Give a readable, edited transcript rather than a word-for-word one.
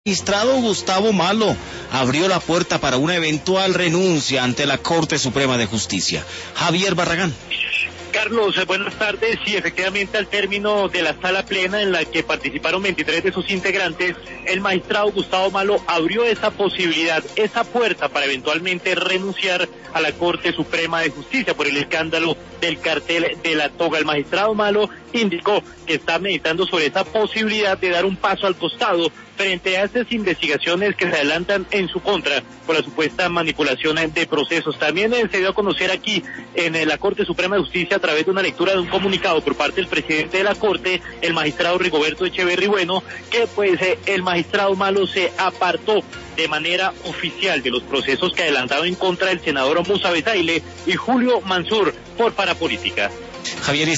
Magistrado Gustavo Malo abrió la puerta para una eventual renuncia ante la Corte Suprema de Justicia. Javier Barragán. Carlos, buenas tardes. Sí, efectivamente, al término de la sala plena en la que participaron 23 de sus integrantes, el magistrado Gustavo Malo abrió esa posibilidad, esa puerta para eventualmente renunciar a la Corte Suprema de Justicia por el escándalo del cartel de la toga. El magistrado Malo indicó que está meditando sobre esa posibilidad de dar un paso al costado frente a estas investigaciones que se adelantan en su contra por la supuesta manipulación de procesos. También se dio a conocer aquí en la Corte Suprema de Justicia, a través de una lectura de un comunicado por parte del presidente de la Corte, el magistrado Rigoberto Echeverry Bueno, que el magistrado Malo se apartó de manera oficial de los procesos que adelantaron en contra del senador Musa Bezaile y Julio Mansur por parapolítica. Javier,